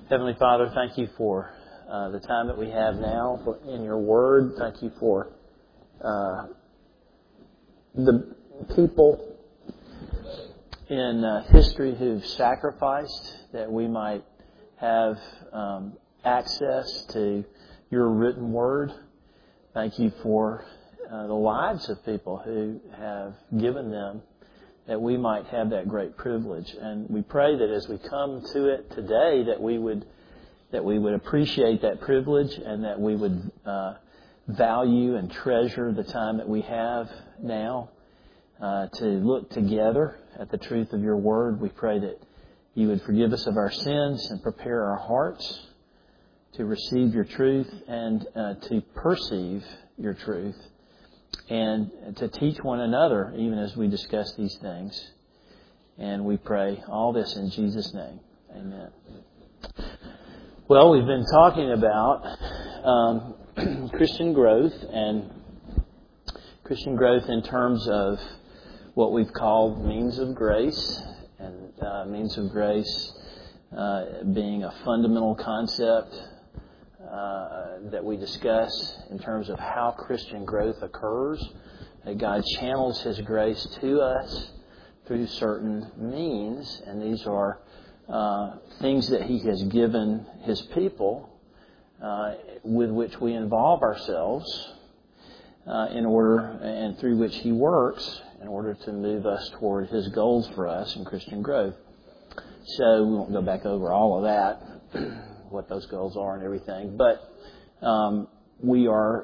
Heavenly Father, thank you for the time that we have now in your Word. Thank you for the people in history who've sacrificed that we might have access to your written Word. Thank you for the lives of people who have given them that we might have that great privilege. And we pray that as we come to it today, that we would appreciate that privilege and that we would value and treasure the time that we have now to look together at the truth of your Word. We pray that you would forgive us of our sins and prepare our hearts to receive your truth and to perceive your truth, and to teach one another even as we discuss these things. And we pray all this in Jesus' name. Amen. Well, we've been talking about Christian growth, and Christian growth in terms of what we've called means of grace, and means of grace being a fundamental concept that we discuss in terms of how Christian growth occurs. That God channels His grace to us through certain means, and these are things that He has given His people with which we involve ourselves in order, and through which He works in order to move us toward His goals for us in Christian growth. So we won't go back over all of that, what those goals are and everything. But we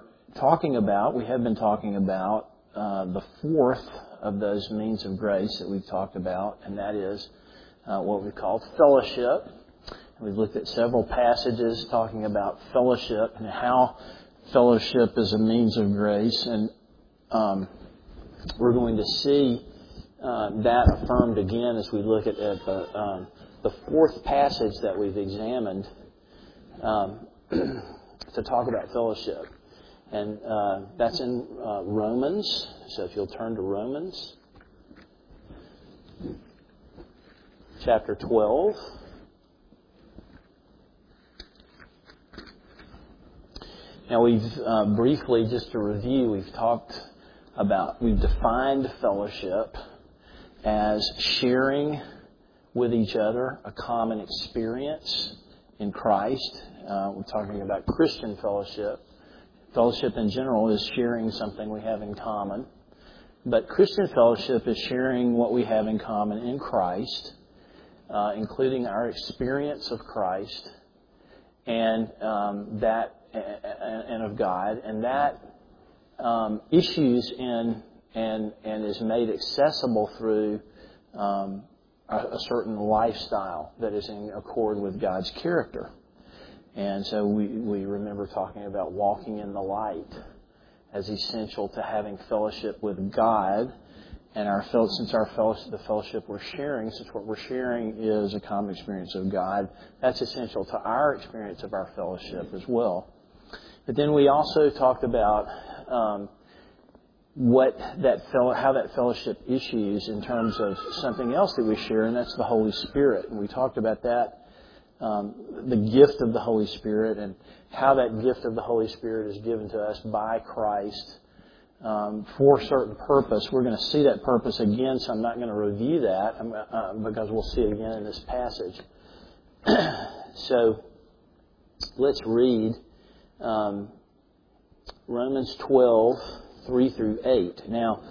have been talking about the fourth of those means of grace that we've talked about, and that is what we call fellowship. And we've looked at several passages talking about fellowship and how fellowship is a means of grace. And we're going to see that affirmed again as we look at the fourth passage that we've examined to talk about fellowship. And that's in Romans. So if you'll turn to Romans chapter 12. Now we've briefly, just to review, we've defined fellowship as sharing with each other a common experience in Christ. We're talking about Christian fellowship. Fellowship in general is sharing something we have in common. But Christian fellowship is sharing what we have in common in Christ, including our experience of Christ and of God, and that issues in and is made accessible through a certain lifestyle that is in accord with God's character. And so we remember talking about walking in the light as essential to having fellowship with God. And the fellowship we're sharing, since what we're sharing is a common experience of God, that's essential to our experience of our fellowship as well. But then we also talked about how that fellowship issues in terms of something else that we share, and that's the Holy Spirit. And we talked about that, the gift of the Holy Spirit, and how that gift of the Holy Spirit is given to us by Christ for a certain purpose. We're going to see that purpose again, so I'm not going to review that because we'll see it again in this passage. So let's read Romans 12, 3 through 8. Now,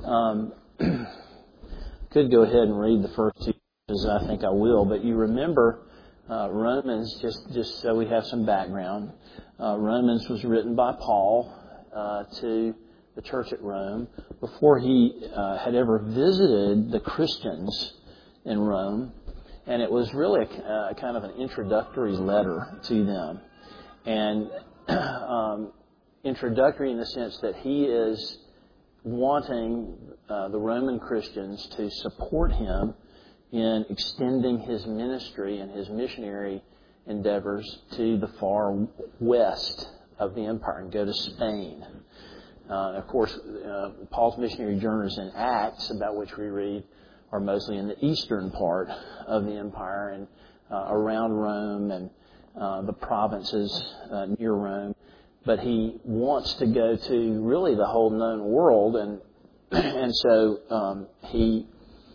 could go ahead and read the first two verses. I think I will, but you remember Romans, just so we have some background. Romans was written by Paul to the church at Rome before he had ever visited the Christians in Rome, and it was really a kind of an introductory letter to them, and introductory in the sense that he is wanting the Roman Christians to support him in extending his ministry and his missionary endeavors to the far west of the empire and go to Spain. Of course, Paul's missionary journeys in Acts, about which we read, are mostly in the eastern part of the empire, and around Rome and the provinces near Rome. But he wants to go to really the whole known world, and so he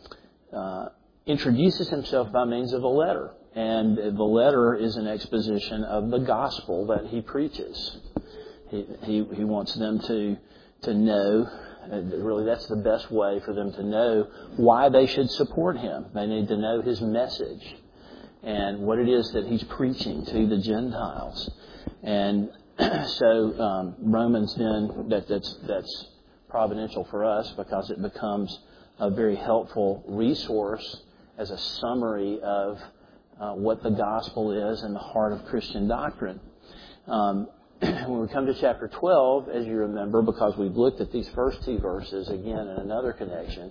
introduces himself by means of a letter. And the letter is an exposition of the gospel that he preaches. He wants them to know, really that's the best way for them to know why they should support him. They need to know his message and what it is that he's preaching to the Gentiles. And so Romans then, that's providential for us because it becomes a very helpful resource as a summary of what the gospel is and the heart of Christian doctrine. When we come to chapter 12, as you remember, because we've looked at these first two verses again in another connection,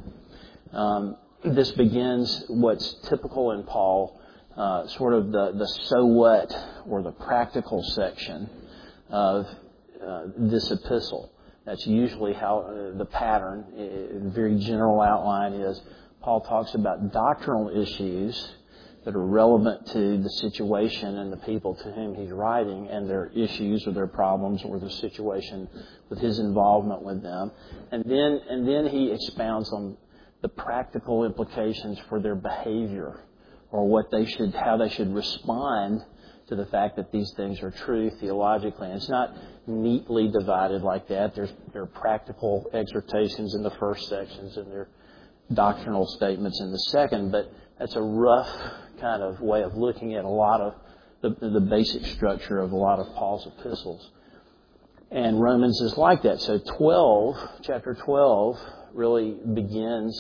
this begins what's typical in Paul, sort of the so what or the practical section of this epistle. That's usually how the pattern, the very general outline is, Paul talks about doctrinal issues that are relevant to the situation and the people to whom he's writing and their issues or their problems or the situation with his involvement with them. And then he expounds on the practical implications for their behavior or how they should respond to the fact that these things are true theologically. And it's not neatly divided like that. There are practical exhortations in the first sections and there are doctrinal statements in the second, but that's a rough kind of way of looking at a lot of the basic structure of a lot of Paul's epistles. And Romans is like that. So chapter 12 really begins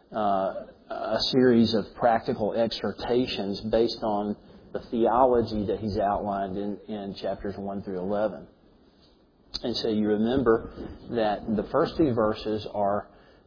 a series of practical exhortations based on the theology that he's outlined in chapters 1 through 11. And so you remember that the first two verses are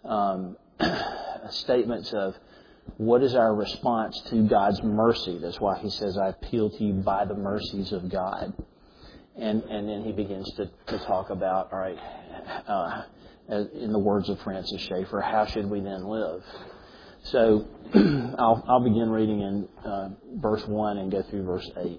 statements of what is our response to God's mercy. That's why he says, I appeal to you by the mercies of God. And then he begins to talk about, all right, in the words of Francis Schaeffer, how should we then live? So I'll begin reading in verse 1 and go through verse 8.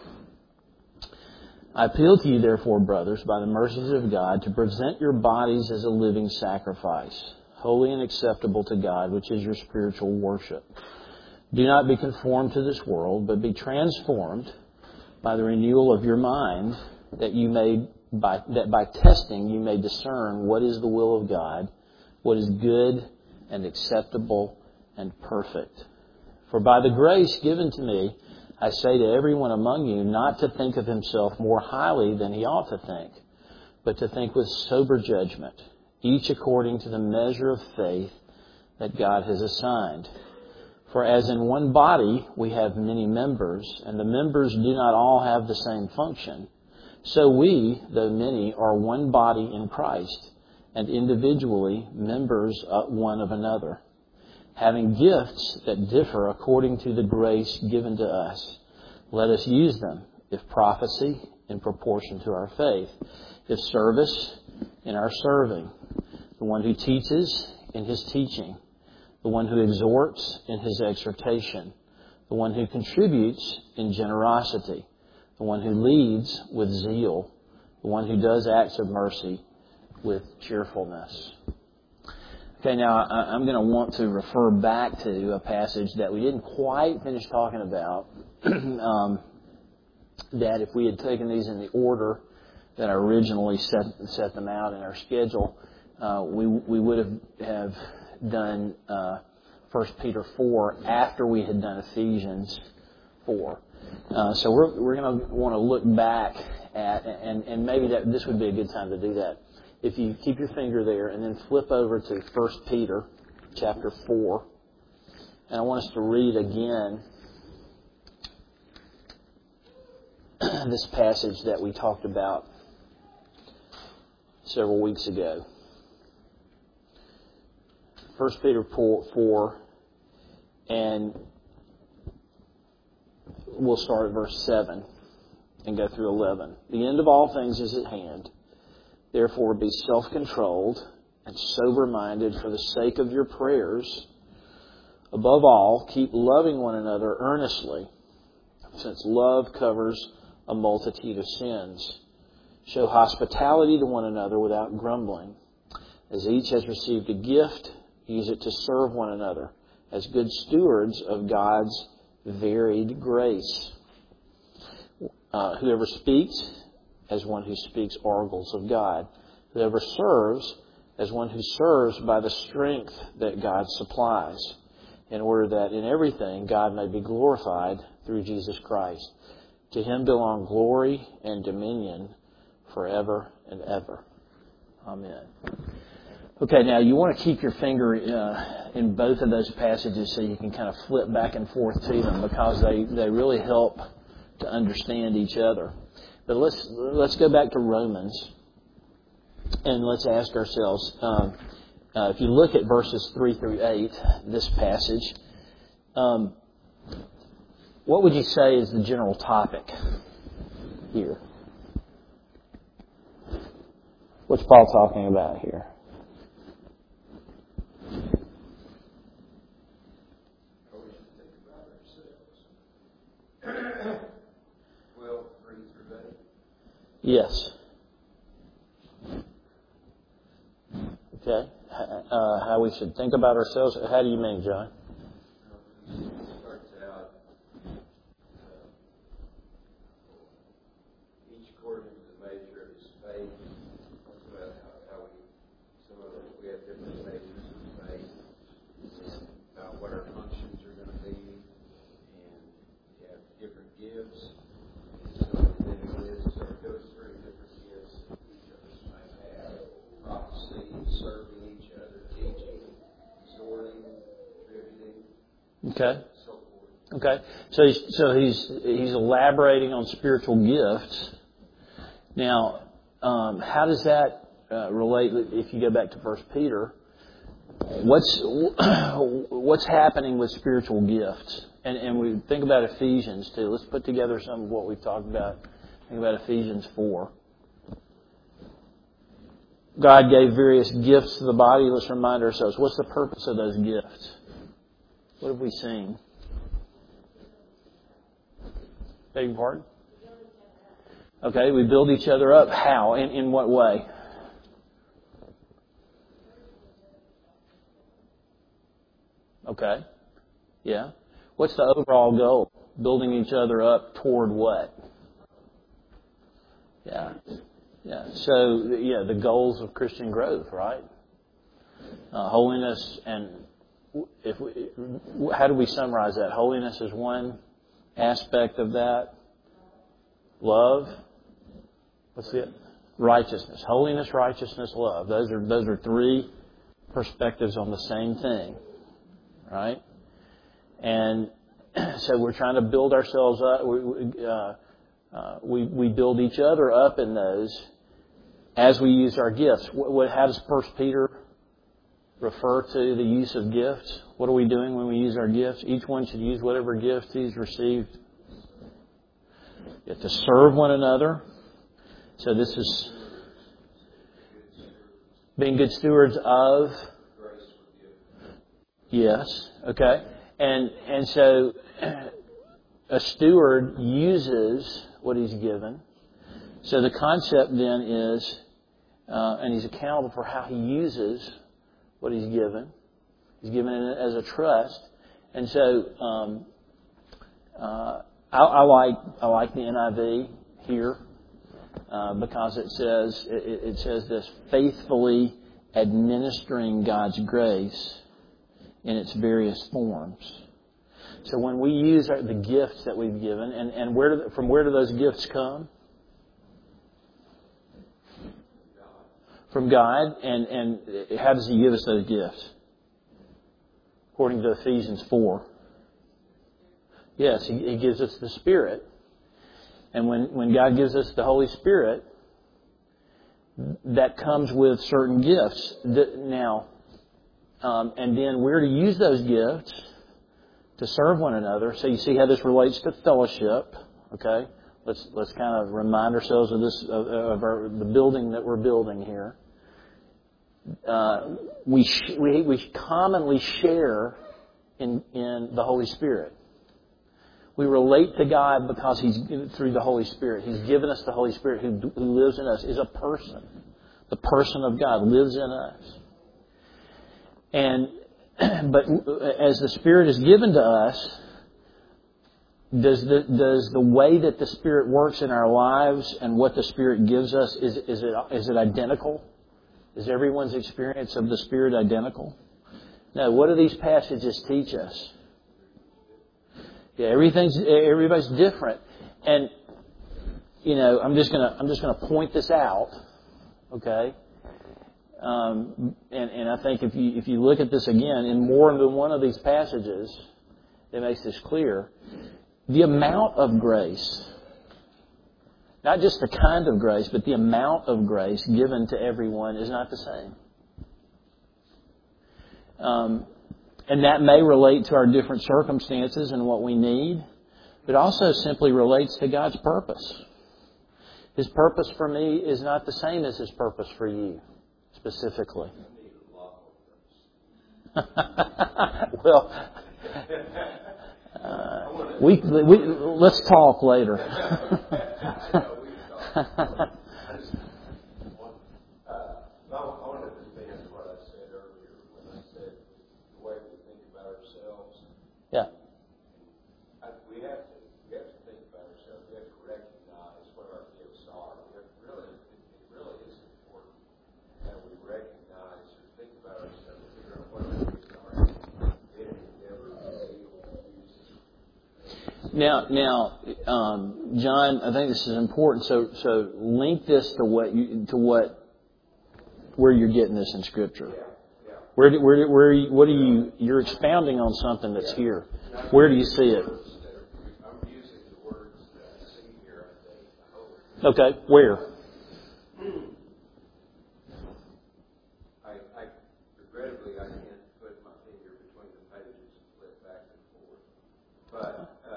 I appeal to you, therefore, brothers, by the mercies of God, to present your bodies as a living sacrifice, holy and acceptable to God, which is your spiritual worship. Do not be conformed to this world, but be transformed by the renewal of your mind, that by testing you may discern what is the will of God, what is good and acceptable and perfect. For by the grace given to me, I say to everyone among you not to think of himself more highly than he ought to think, but to think with sober judgment, each according to the measure of faith that God has assigned. For as in one body we have many members, and the members do not all have the same function, so we, though many, are one body in Christ, and individually members one of another, having gifts that differ according to the grace given to us. Let us use them, if prophecy, in proportion to our faith, if service, in our serving, the one who teaches, in his teaching, the one who exhorts, in his exhortation, the one who contributes, in generosity, the one who leads, with zeal, the one who does acts of mercy, with cheerfulness. Okay, now I'm going to want to refer back to a passage that we didn't quite finish talking about, that if we had taken these in the order that I originally set them out in our schedule, we would have done 1 Peter 4 after we had done Ephesians 4. So we're going to want to look back at, and maybe this would be a good time to do that. If you keep your finger there and then flip over to 1 Peter chapter 4, and I want us to read again this passage that we talked about several weeks ago. 1 Peter 4, and we'll start at verse 7 and go through 11. The end of all things is at hand. Therefore, be self-controlled and sober-minded for the sake of your prayers. Above all, keep loving one another earnestly, since love covers a multitude of sins. Show hospitality to one another without grumbling. As each has received a gift, use it to serve one another as good stewards of God's varied grace. Whoever speaks, as one who speaks oracles of God. Whoever serves, as one who serves by the strength that God supplies, in order that in everything God may be glorified through Jesus Christ. To Him belong glory and dominion forever and ever. Amen. Okay, now you want to keep your finger in both of those passages so you can kind of flip back and forth to them, because they really help to understand each other. But let's go back to Romans and let's ask ourselves, if you look at verses 3 through 8, this passage, what would you say is the general topic here? What's Paul talking about here? Yes. Okay. How we should think about ourselves. How do you mean, John? Starts out each according to the measure of his faith. Talks about how some of us, we have different measures of faith, and about what our functions are going to be, and we have different gifts. So then it goes through different gifts that each of us might have: prophecy, serving each other, teaching, exhorting, contributing. Okay. Okay. So he's elaborating on spiritual gifts. Now, how does that relate? If you go back to 1 Peter, what's happening with spiritual gifts? And we think about Ephesians too. Let's put together some of what we've talked about. Think about Ephesians 4. God gave various gifts to the body. Let's remind ourselves, what's the purpose of those gifts? What have we seen? Beg your pardon? Okay, we build each other up. How? In what way? Okay. Yeah. What's the overall goal? Building each other up toward what? Yeah. Yeah. So, the goals of Christian growth, right? Holiness, and how do we summarize that? Holiness is one aspect of that. Love. What's the righteousness? Holiness, righteousness, love. Those are three perspectives on the same thing, right? And so we're trying to build ourselves up. We build each other up in those as we use our gifts. How does 1 Peter refer to the use of gifts? What are we doing when we use our gifts? Each one should use whatever gift he's received. You have to serve one another. So this is being good stewards of. Yes. Okay. And so a steward uses what he's given. So the concept then is, and he's accountable for how he uses what he's given. He's given it as a trust. And so I like the NIV here because it says this: faithfully administering God's grace in its various forms. So when we use the gifts that we've given, and from where do those gifts come? From God. And how does He give us those gifts? According to Ephesians 4. Yes, He gives us the Spirit. And when God gives us the Holy Spirit, that comes with certain gifts. Now, and then we're to use those gifts to serve one another. So you see how this relates to fellowship. Okay, let's kind of remind ourselves of this the building that we're building here. We commonly share in the Holy Spirit. We relate to God because He's through the Holy Spirit. He's given us the Holy Spirit who lives in us, is a person. The person of God lives in us. But as the Spirit is given to us, does the way that the Spirit works in our lives and what the Spirit gives us, is it identical? Is everyone's experience of the Spirit identical? No. What do these passages teach us? Yeah, everybody's different, and I'm just gonna point this out, okay? And I think if you look at this again in more than one of these passages, it makes this clear. The amount of grace, not just the kind of grace, but the amount of grace given to everyone is not the same. And that may relate to our different circumstances and what we need, but also simply relates to God's purpose. His purpose for me is not the same as His purpose for you, specifically. Well, let's talk later. Yeah. We have to think about ourselves. We have to recognize what our gifts are. It really is important that we recognize or think about ourselves, figure out what our gifts are, and endeavor to be able to use them. Now, John, I think this is important. So link this to where you're getting this in Scripture. Yeah. You're expounding on something that's here. Where do you see it? I'm using the words that I see here, I think. I hope. Okay, where? Regrettably, I can't put my finger between the pages and flip back and forth. But,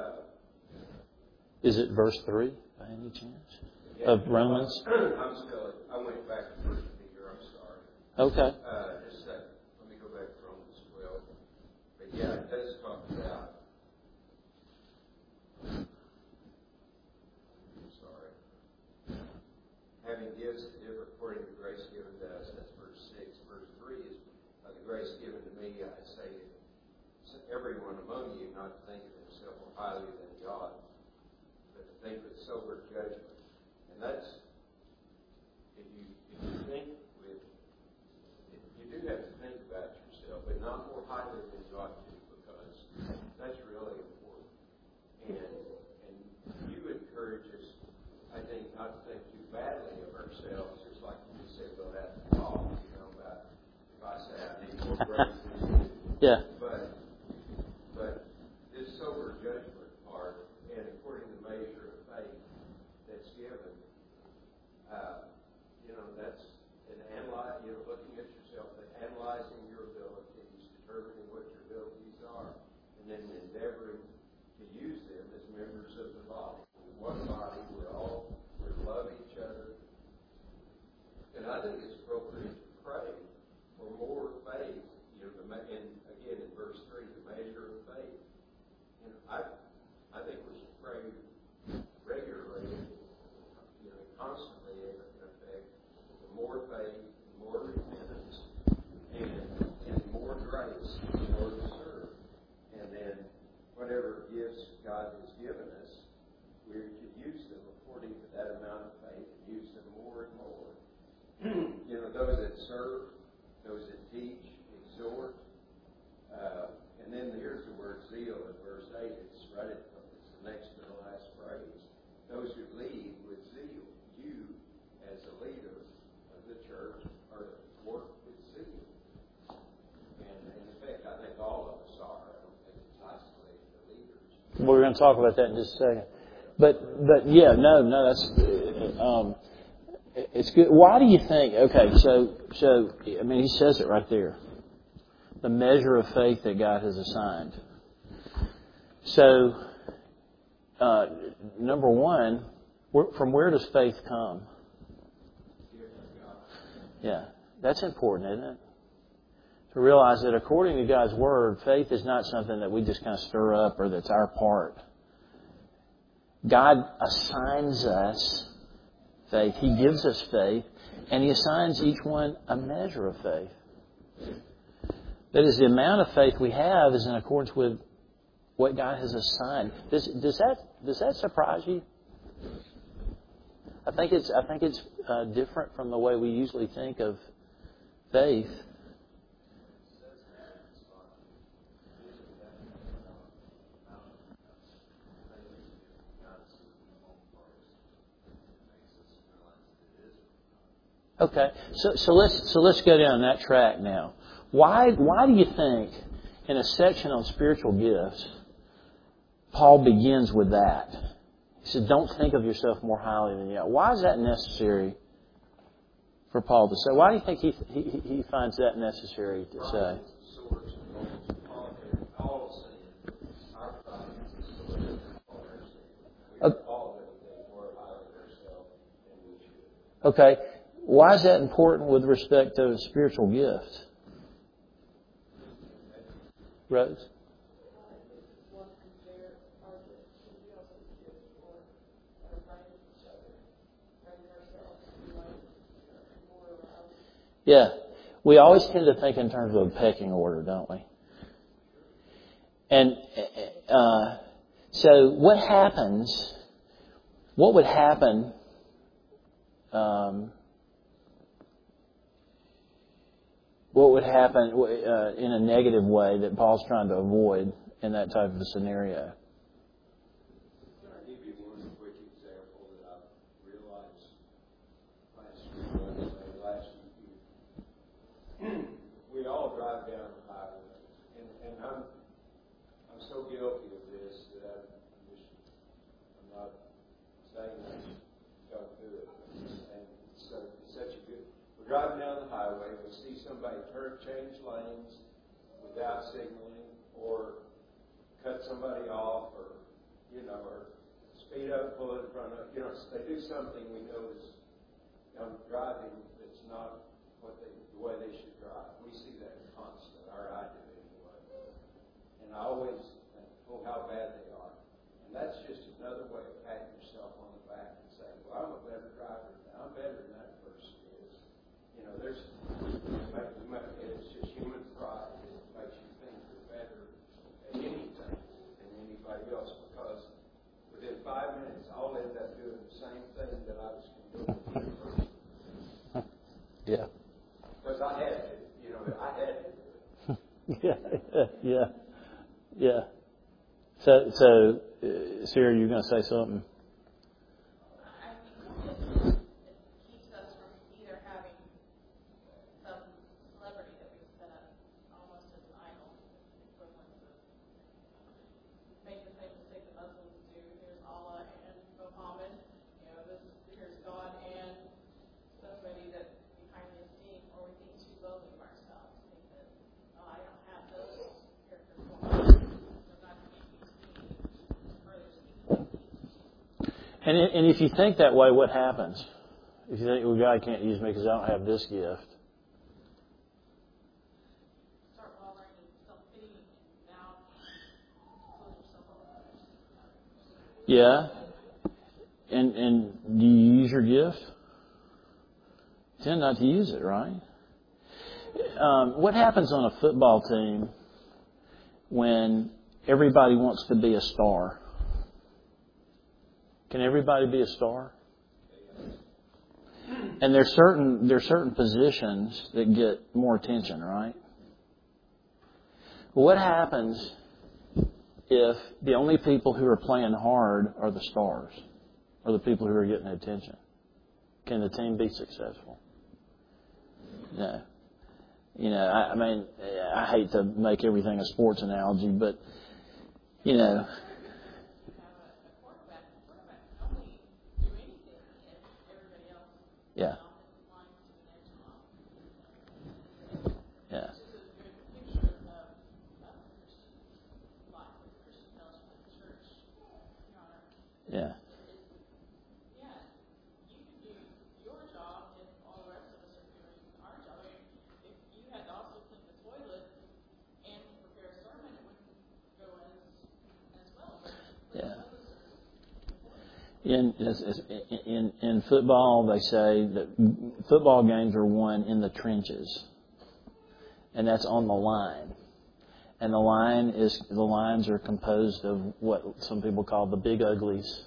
is it verse 3 by any chance? Of Romans? I went back to verse Peter, I'm sorry. Okay. Just a second. Let me go back to Romans 12. But yeah, it does talk about. Having gifts to differ according to the grace given to us. That's verse 6. Verse 3 is the grace given to me. I say to everyone among you not to think of himself more highly than God, but to think with sober judgment. And that's if you think with. You do have to think about yourself, but not more highly than you ought to, because that's really important. And you encourage us, I think, not to think too badly of ourselves, just like you said about that talk, about if I say I need more grace than you. Yeah. But this sober judgment part, and according to the measure of faith that's given, that's looking at yourself, analyzing your abilities, determining what your abilities are, and then endeavoring to use them as members of the body. One body, we love each other. And I think it's appropriate to pray for more faith. And again, in verse 3, the measure of faith. And I think we should pray regularly, constantly, in effect, for more faith, more repentance, and more grace in order to serve. And then whatever gifts God has given us, we could use them according to that amount of faith and use them more and more. Those that serve, those that teach, exhort. And then here's the word zeal in verse 8. It's the next to the last phrase. Those who lead with zeal. You, as a leader of the church, are to work with zeal. And in effect, I think all of us are. I don't think it's isolated to leaders. We're going to talk about that in just a second. But yeah, no, that's it's good. Why do you think? Okay, so I mean, he says it right there. The measure of faith that God has assigned. So, number one, from where does faith come? Yeah, that's important, isn't it? To realize that according to God's Word, faith is not something that we just kind of stir up or that's our part. God assigns us faith. He gives us faith, and He assigns each one a measure of faith. That is, the amount of faith we have is in accordance with what God has assigned. Does that surprise you? I think it's different from the way we usually think of faith. Okay, so let's go down that track now. Why do you think in a section on spiritual gifts, Paul begins with that? He said, "Don't think of yourself more highly than you ought." Why is that necessary for Paul to say? Why do you think he finds that necessary to say? Okay. Why is that important with respect to spiritual gifts? Rose? Yeah. We always tend to think in terms of a pecking order, don't we? And so what happens, what would happen in a negative way that Paul's trying to avoid in that type of a scenario? Can I give you one quick example that I realized last week? We all drive down the highway, and I'm so guilty of this that I'm not saying I don't do it. And so it's such a good. We're driving down the highway, we see somebody change lanes without signaling, or cut somebody off, or speed up, pull in front of. They do something we know is driving that's not the way they should drive. We see that constant, or I do anyway. And I always think, how bad they are. And that's just another way of patting yourself on the back and saying, well, I'm a better driver than I'm better than that person is. It's just human pride that makes you think you're better at anything than anybody else, because within 5 minutes I'll end up doing the same thing that I was going to do first. Yeah. Because I had to. Yeah. So, Sarah, you're going to say something? And if you think that way, what happens? If you think, well, God can't use me because I don't have this gift. Start wallowing in self-pity and now close yourself up. Yeah. And do you use your gift? Tend not to use it, right? What happens on a football team when everybody wants to be a star? Can everybody be a star? And there's certain positions that get more attention, right? What happens if the only people who are playing hard are the stars, or the people who are getting attention? Can the team be successful? No. I hate to make everything a sports analogy, but Yeah. Yeah. Yeah. in football, they say that football games are won in the trenches, and that's on the line. And the lines are composed of what some people call the big uglies,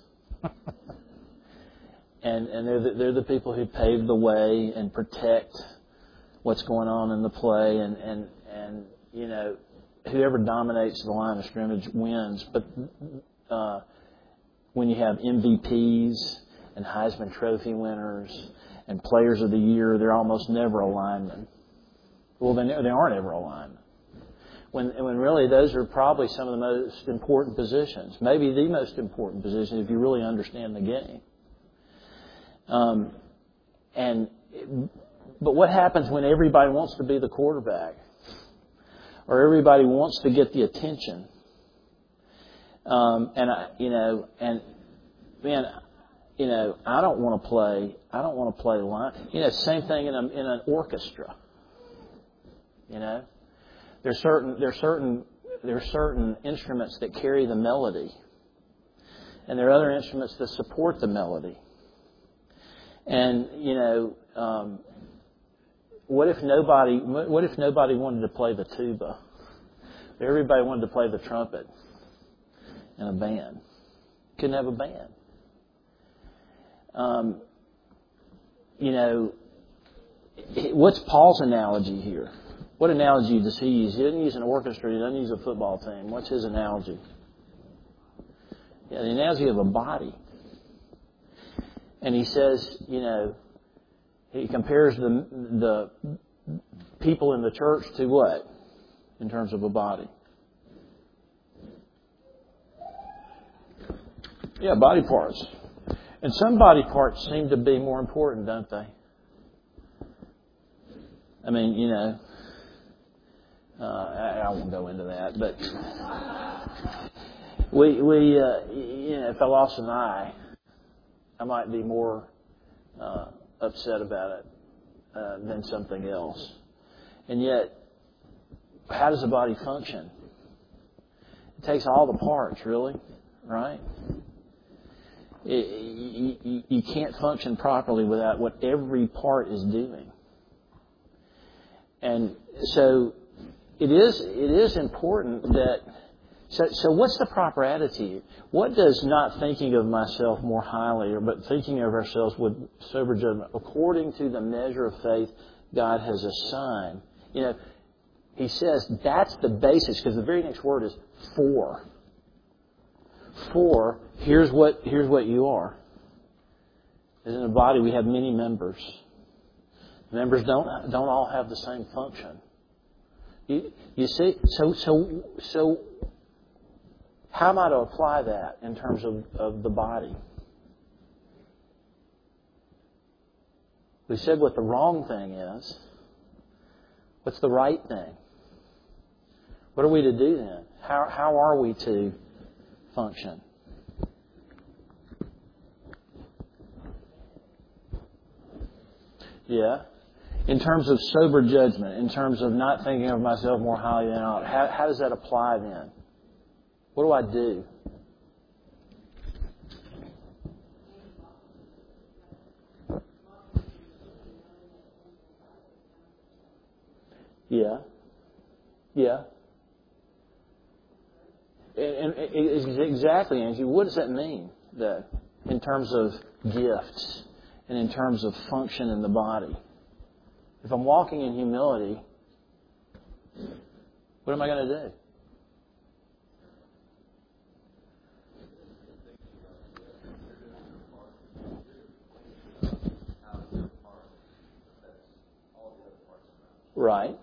and they're the people who pave the way and protect what's going on in the play, and whoever dominates the line of scrimmage wins. But when you have MVPs and Heisman Trophy winners and Players of the Year, they're almost never a lineman. Well, they aren't ever a lineman. When really those are probably some of the most important positions, maybe the most important position if you really understand the game. But what happens when everybody wants to be the quarterback, or everybody wants to get the attention? I don't want to play. I don't want to play line. Same thing in an orchestra. There's certain instruments that carry the melody, and there are other instruments that support the melody. And what if nobody wanted to play the tuba? Everybody wanted to play the trumpet in a band. Couldn't have a band. What's Paul's analogy here? What analogy does he use? He doesn't use an orchestra. He doesn't use a football team. What's his analogy? The analogy of a body. And he says, he compares the people in the church to what in terms of a body? Yeah, body parts. And some body parts seem to be more important, don't they? I mean, I won't go into that, but if I lost an eye, I might be more upset about it than something else. And yet, how does the body function? It takes all the parts, really, right? You can't function properly without what every part is doing. And so it is important that. So what's the proper attitude? What does not thinking of myself more highly, but thinking of ourselves with sober judgment, according to the measure of faith God has assigned? He says that's the basis, because the very next word is for. For, here's what you are. As in a body, we have many members. The members don't all have the same function. You see, so how am I to apply that in terms of the body? We said what the wrong thing is. What's the right thing? What are we to do then? How are we to function? Yeah. In terms of sober judgment, in terms of not thinking of myself more highly than I ought, how does that apply then? What do I do? Yeah. And exactly, Angie. What does that mean, though, in terms of gifts and in terms of function in the body? If I'm walking in humility, what am I going to do? Right.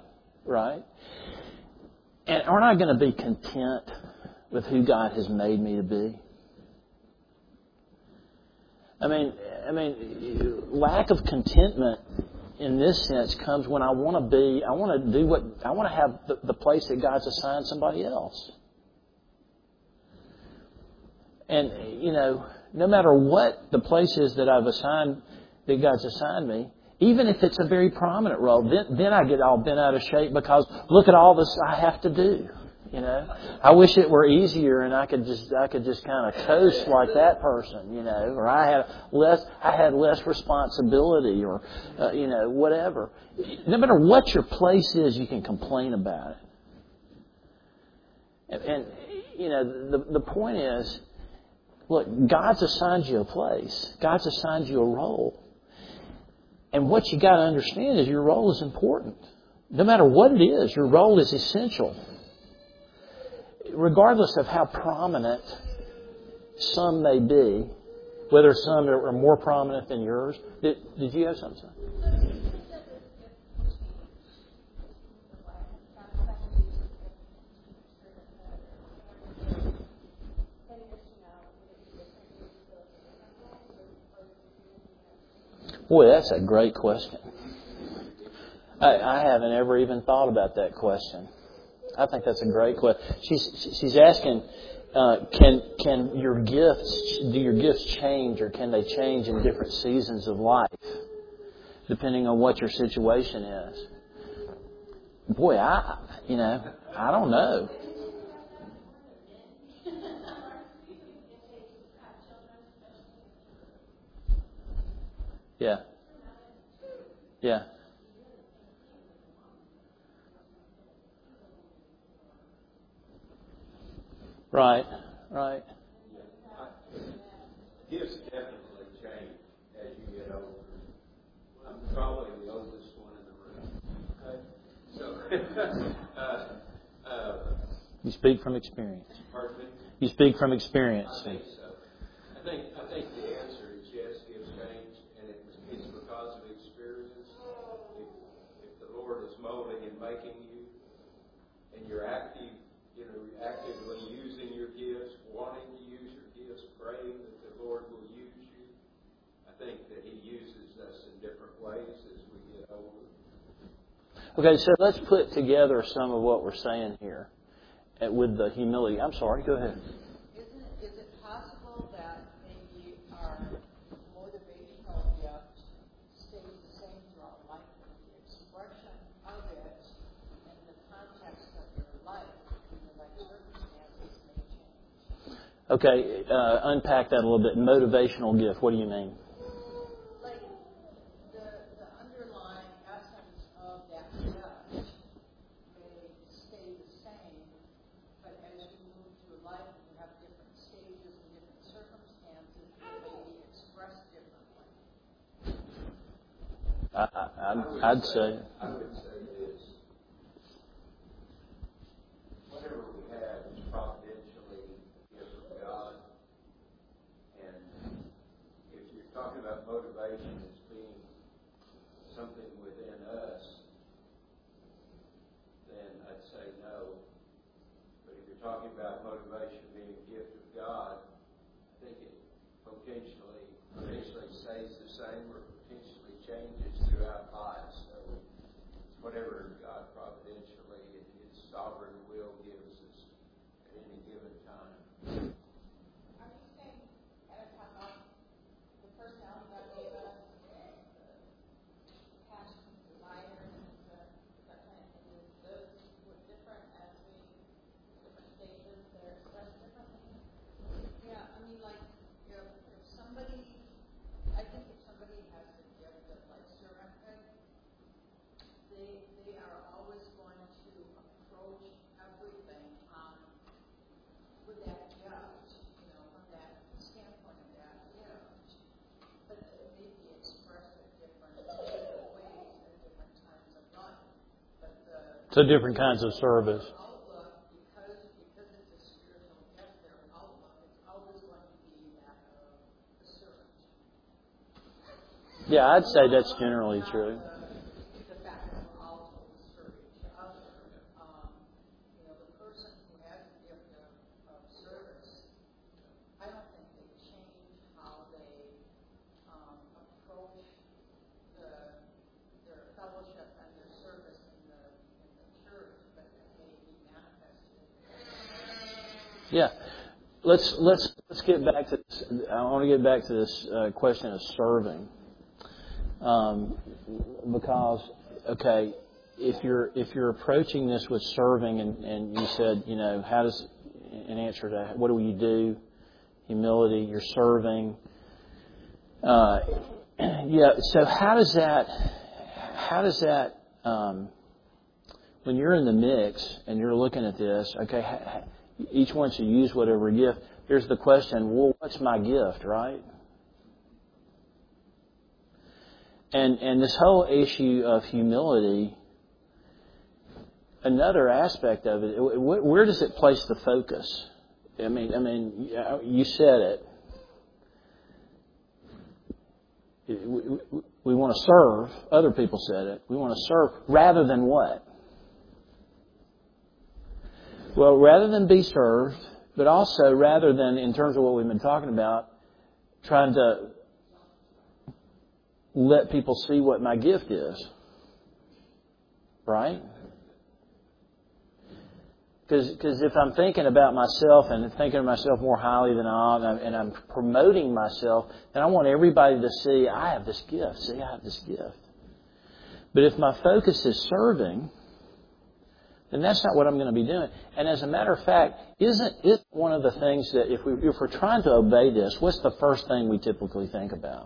And aren't I going to be content with who God has made me to be? I mean, lack of contentment in this sense comes when I want to have the place that God's assigned somebody else. And, no matter what the place is that that God's assigned me, even if it's a very prominent role, then I get all bent out of shape because look at all this I have to do. You know, I wish it were easier and I could just kind of coast like that person. You know, or I had less responsibility, or you know, whatever. No matter what your place is, you can complain about it. And you know, the point is, look, God's assigned you a place. God's assigned you a role. And what you got to understand is your role is important. No matter what it is, your role is essential. Regardless of how prominent some may be, whether some are more prominent than yours. Did you have something? Boy, that's a great question. I haven't ever even thought about that question. I think that's a great question. She's asking, can your gifts, do your gifts change, or can they change in different seasons of life, depending on what your situation is? Boy, I don't know. Yeah. Yeah. Right. Gifts definitely change as you get older. I'm probably the oldest one in the room. Okay? So, You speak from experience. pardon me? You speak from experience. I think so. I think the answer is yes, gifts change, and it's because of experience. If the Lord is molding and making you, and you're actively using your gifts, wanting to use your gifts, praying that the Lord will use you, I think that He uses us in different ways as we get older. Okay, so let's put together some of what we're saying here with the humility. I'm sorry, go ahead. Is it possible that maybe our motivational gift stays the same throughout life, but the expression of it in the context of your life, in the right circumstances, may change? Okay, unpack that a little bit. Motivational gift, what do you mean? Like the underlying essence of that gift may stay the same, but as you move through life and you have different stages and different circumstances, it may be expressed differently. I'd say. I would say this. Whatever we have is providentially a gift of God. And if you're talking about motivation as being something within us, then I'd say no. But if you're talking about motivation being a gift of God, I think it potentially stays the same or potentially changes throughout life. So it's whatever God providentially in His sovereign will gives us at any given time. Are you saying at a time of the personality God gave us, the passion, desire, that kind of thing, those were different as we different stages, they're expressed differently? Yeah, I mean, like, if somebody, I think if somebody has the gift of, like, servanthood, they are always going to approach everything with that gift, from that standpoint of that gift. But it may be expressed in different ways at different times of life. But So different kinds of service. outlook, because it's a spiritual gift, their outlook is always going to be that of the servant. Yeah, I'd say that's generally true. The fact that we're all told to serve each other. The person who has the gift of service, I don't think they change how they approach their fellowship and their service in the church, but it may be manifested. Yeah. Let's get back to this. I want to get back to this question of serving. Because, okay, if you're approaching this with serving, and you said, how does, in answer to what do you do? Humility, you're serving. So how does that when you're in the mix and you're looking at this, okay, each one should use whatever gift. Here's the question, well, what's my gift, right? And this whole issue of humility, another aspect of it, where does it place the focus? I mean, you said it. We want to serve. Other people said it. We want to serve rather than what? Well, rather than be served, but also rather than, in terms of what we've been talking about, trying to let people see what my gift is. Right? Because if I'm thinking about myself and thinking of myself more highly than I ought, and I'm promoting myself, then I want everybody to see, I have this gift. See, I have this gift. But if my focus is serving, then that's not what I'm going to be doing. And as a matter of fact, isn't it one of the things that if we're trying to obey this, what's the first thing we typically think about?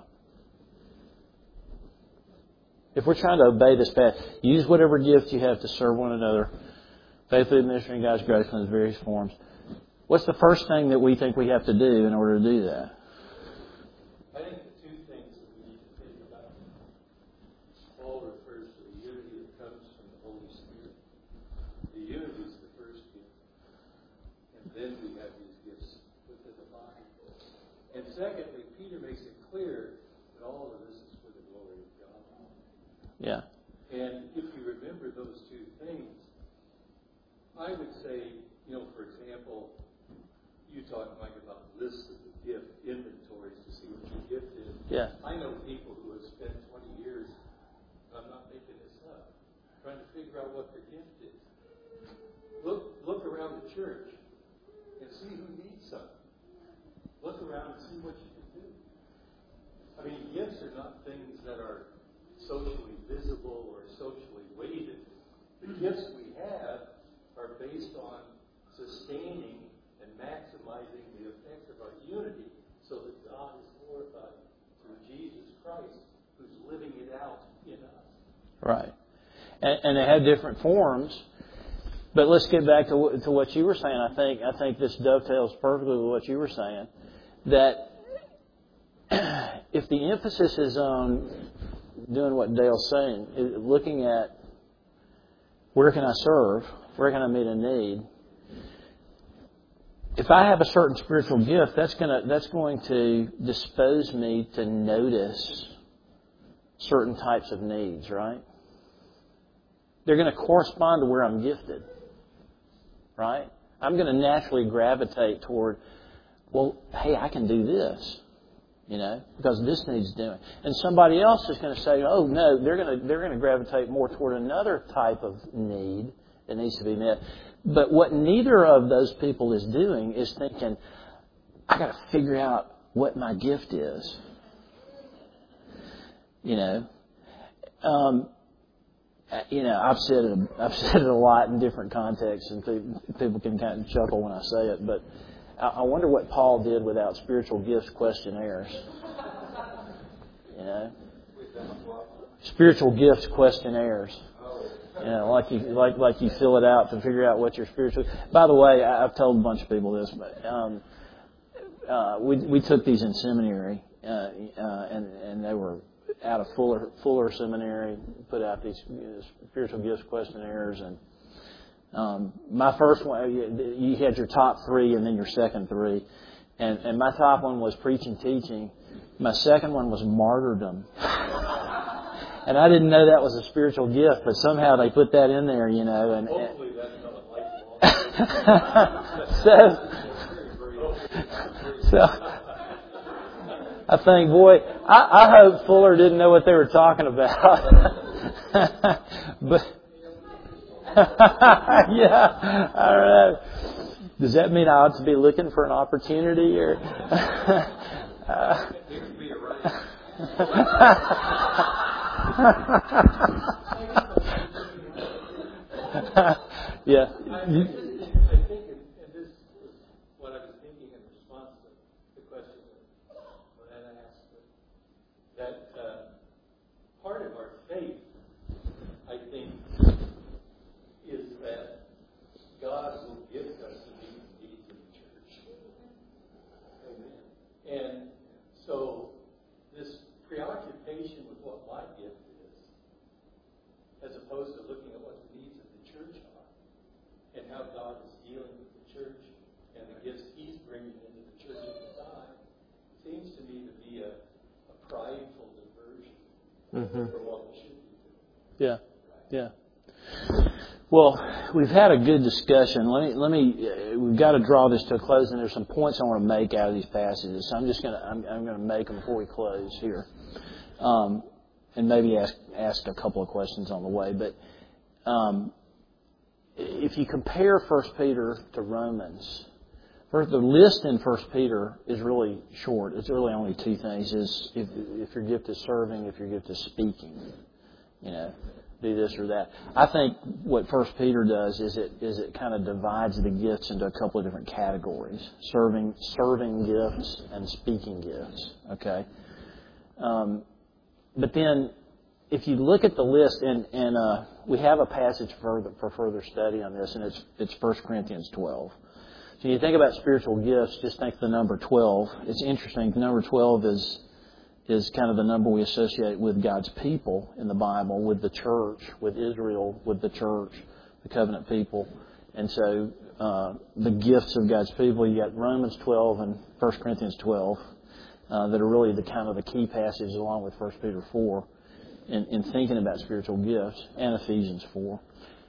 If we're trying to obey this path, use whatever gift you have to serve one another, faithfully administering God's grace in its various forms. What's the first thing that we think we have to do in order to do that? I think the two things that we need to think about. Paul refers to the unity that comes from the Holy Spirit. The unity is the first gift. And then we have these gifts within the body. And secondly, Peter makes it clear that all of this is for the glory of God. Yeah. And if you remember those two things, I would say, for example, you talked, Mike, about lists of the gift inventories to see what your gift is. Yeah. I know people who have spent 20 years, I'm not making this up, trying to figure out what their gift is. Look around the church and see who needs something. Look around and see what you can do. I mean, gifts are not things that are socially visible or socially weighted. The gifts we have are based on sustaining and maximizing the effect of our unity so that God is glorified through Jesus Christ, who's living it out in us. Right. And they have different forms. But let's get back to what you were saying. I think this dovetails perfectly with what you were saying. That if the emphasis is on doing what Dale's saying, looking at where can I serve, where can I meet a need? If I have a certain spiritual gift, that's going to dispose me to notice certain types of needs, right? They're going to correspond to where I'm gifted, right? I'm going to naturally gravitate toward, well, hey, I can do this, because this needs doing. And somebody else is going to say, oh no, they're going to gravitate more toward another type of need that needs to be met. But what neither of those people is doing is thinking, I got to figure out what my gift is. I've said it a lot in different contexts, and people can kind of chuckle when I say it. But I wonder what Paul did without spiritual gifts questionnaires. Spiritual gifts questionnaires. Like you fill it out to figure out what your spiritual. By the way, I've told a bunch of people this, but we took these in seminary, and they were out of Fuller Seminary. Put out these spiritual gifts questionnaires, and my first one, you had your top 3 and then your second 3, and my top one was preaching, teaching. My second one was martyrdom. And I didn't know that was a spiritual gift, but somehow they put that in there, And hopefully that's not lifelong. so I think, boy, I hope Fuller didn't know what they were talking about. But yeah, I don't know. Does that mean I ought to be looking for an opportunity, or? Yeah. I think, and this was what I was thinking in response to the question that I asked, that part of our faith, I think, is that God will gift us to meet the needs of the church. Amen. And so this preoccupation with what my gift is, as opposed to looking at what the needs of the church are, and how God is dealing with the church and the gifts He's bringing into the church at the time, seems to me to be a prideful diversion from what we should be doing. Yeah. Well, we've had a good discussion. Let me. We've got to draw this to a close, and there's some points I want to make out of these passages. So I'm just I'm going to make them before we close here, and maybe ask a couple of questions on the way. But if you compare 1 Peter to Romans, first, the list in 1 Peter is really short. It's really only two things: is if your gift is serving, if your gift is speaking, do this or that. I think what 1 Peter does is it kind of divides the gifts into a couple of different categories: serving gifts and speaking gifts. Okay. But then, if you look at the list, and we have a passage for further study on this, and it's 1 Corinthians 12. So you think about spiritual gifts, just think the number 12. It's interesting. The number 12 is kind of the number we associate with God's people in the Bible, with the church, with Israel, with the church, the covenant people. And so the gifts of God's people, you got Romans 12 and 1 Corinthians 12 that are really the kind of the key passages, along with 1 Peter 4 in thinking about spiritual gifts, and Ephesians 4.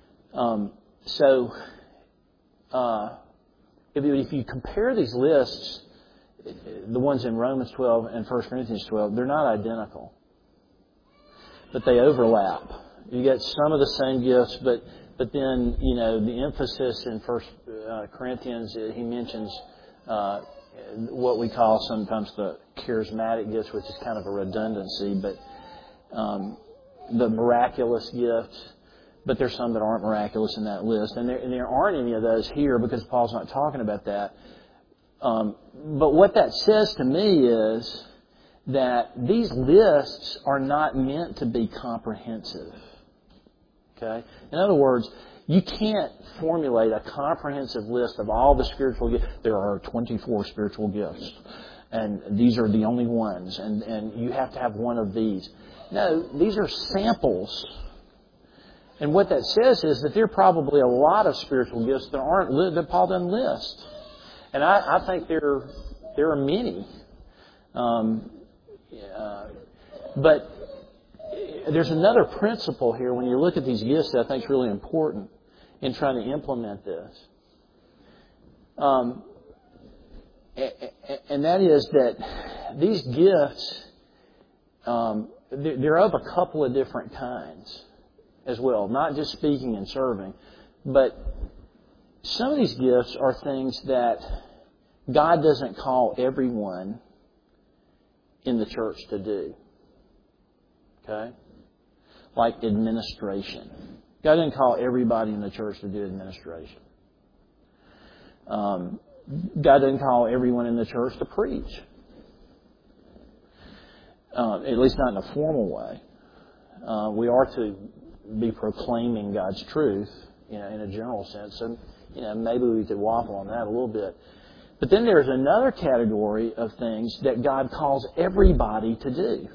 If you compare these lists, the ones in Romans 12 and 1 Corinthians 12, they're not identical, but they overlap. You get some of the same gifts, but then the emphasis in 1 Corinthians, he mentions what we call sometimes the charismatic gifts, which is kind of a redundancy, but the miraculous gifts. But there's some that aren't miraculous in that list, and there aren't any of those here because Paul's not talking about that. But what that says to me is that these lists are not meant to be comprehensive. Okay? In other words, you can't formulate a comprehensive list of all the spiritual gifts. There are 24 spiritual gifts, and these are the only ones, and you have to have one of these. No, these are samples. And what that says is that there are probably a lot of spiritual gifts that Paul doesn't list. And I think there are many. But there's another principle here when you look at these gifts that I think is really important in trying to implement this. And that is that these gifts, they're of a couple of different kinds as well. Not just speaking and serving, but some of these gifts are things that God doesn't call everyone in the church to do. Okay? Like administration. God didn't call everybody in the church to do administration. God didn't call everyone in the church to preach. At least not in a formal way. We are to be proclaiming God's truth, in a general sense. So, maybe we could waffle on that a little bit. But then there's another category of things that God calls everybody to do.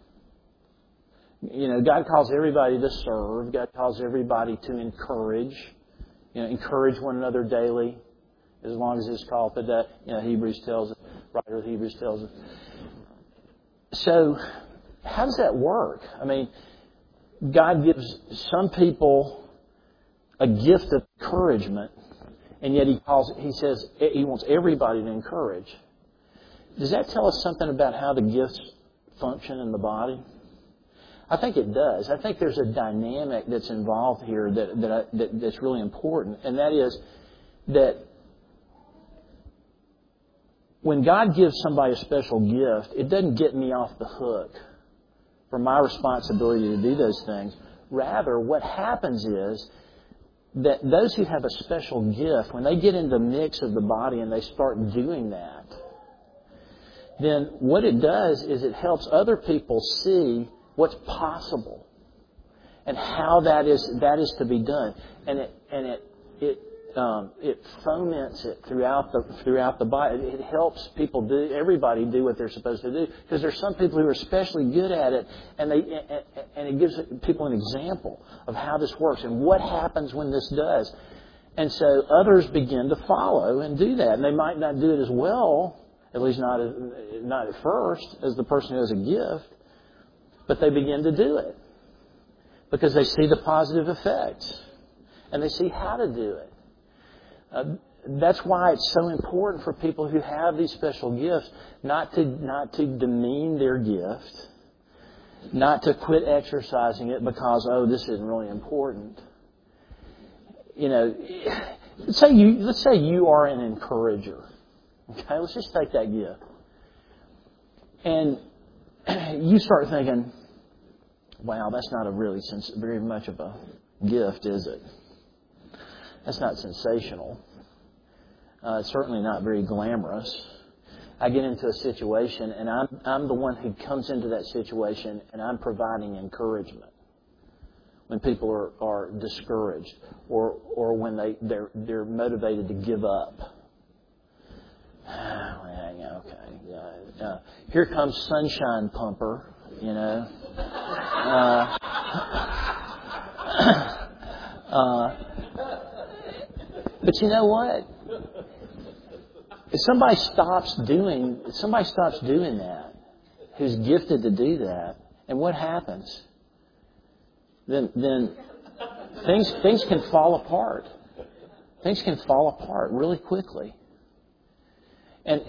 God calls everybody to serve. God calls everybody to encourage. Encourage one another daily, as long as it's called for that. Hebrews tells us, writer of Hebrews tells us. So, how does that work? I mean, God gives some people a gift of encouragement, and yet He says He wants everybody to encourage. Does that tell us something about how the gifts function in the body? I think it does. I think there's a dynamic that's involved here that's really important, and that is that when God gives somebody a special gift, it doesn't get me off the hook for my responsibility to do those things. Rather, what happens is that those who have a special gift, when they get in the mix of the body and they start doing that, then what it does is it helps other people see what's possible and how that is to be done, and it foments it throughout the body. It helps everybody do what they're supposed to do, because there's some people who are especially good at it, and it gives people an example of how this works and what happens when this does. And so others begin to follow and do that, and they might not do it as well, at least not at first, as the person who has a gift, but they begin to do it because they see the positive effects and they see how to do it. That's why it's so important for people who have these special gifts not to demean their gift, not to quit exercising it because, this isn't really important. Let's say you are an encourager. Okay, let's just take that gift, and you start thinking, "Wow, that's not very much of a gift, is it? That's not sensational. It's certainly not very glamorous." I get into a situation, and I'm the one who comes into that situation, and I'm providing encouragement when people are discouraged or when they're motivated to give up. Okay. Here comes Sunshine Pumper, But you know what? If somebody stops doing that, who's gifted to do that, and what happens? Then things can fall apart. Things can fall apart really quickly. And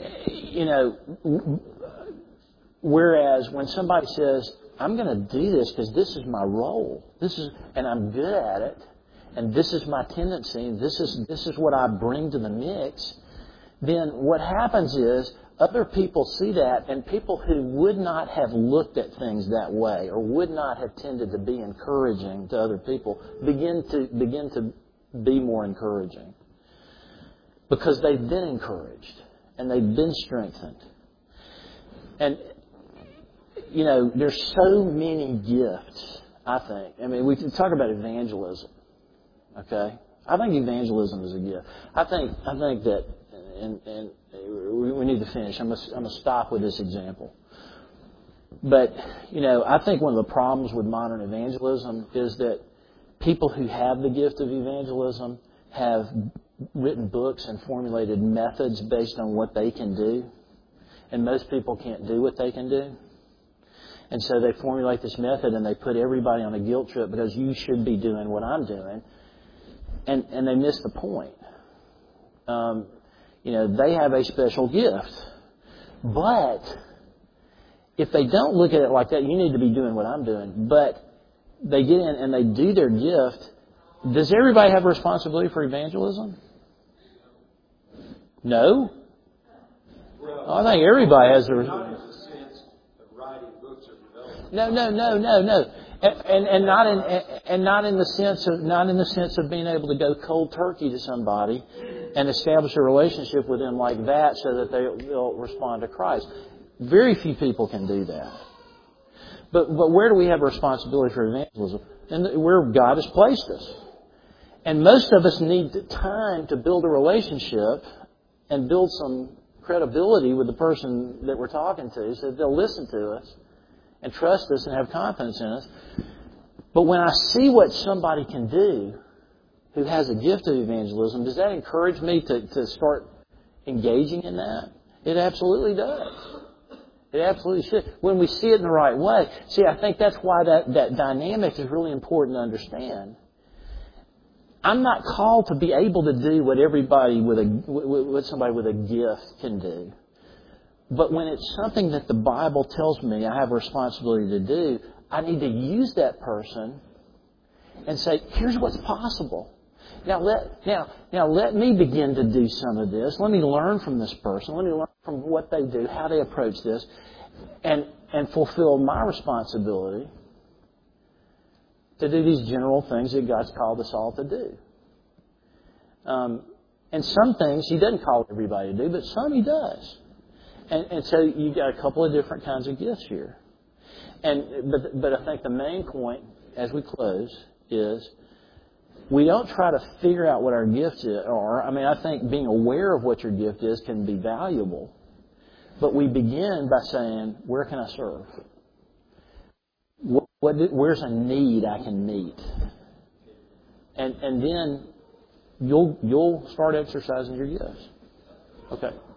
whereas when somebody says, "I'm going to do this because this is my role, and I'm good at it, and this is my tendency, and this is what I bring to the mix," then what happens is other people see that, and people who would not have looked at things that way or would not have tended to be encouraging to other people begin to be more encouraging because they've been encouraged and they've been strengthened. And there's so many gifts, I think. I mean, we can talk about evangelism. Okay? I think evangelism is a gift. I think that, and we need to finish. I'm going to stop with this example. But, I think one of the problems with modern evangelism is that people who have the gift of evangelism have written books and formulated methods based on what they can do. And most people can't do what they can do. And so they formulate this method and they put everybody on a guilt trip because you should be doing what I'm doing. And they miss the point. They have a special gift. But if they don't look at it like that, you need to be doing what I'm doing. But they get in and they do their gift. Does everybody have a responsibility for evangelism? No? I think everybody has a responsibility. No. And not in the sense of being able to go cold turkey to somebody and establish a relationship with them like that so that they'll respond to Christ. Very few people can do that. But where do we have a responsibility for evangelism? And where God has placed us. And most of us need time to build a relationship and build some credibility with the person that we're talking to so that they'll listen to us and trust us and have confidence in us. But when I see what somebody can do who has a gift of evangelism, does that encourage me to start engaging in that? It absolutely does. It absolutely should. When we see it in the right way. See, I think that's why that dynamic is really important to understand. I'm not called to be able to do what what somebody with a gift can do. But when it's something that the Bible tells me I have a responsibility to do, I need to use that person and say, "Here's what's possible. Now let me begin to do some of this. Let me learn from this person. Let me learn from what they do, how they approach this, and fulfill my responsibility to do these general things that God's called us all to do." And some things He doesn't call everybody to do, but some He does. And so you got a couple of different kinds of gifts here. But I think the main point as we close is we don't try to figure out what our gifts are. I mean, I think being aware of what your gift is can be valuable. But we begin by saying, where can I serve? Where's a need I can meet? And then you'll start exercising your gifts. Okay.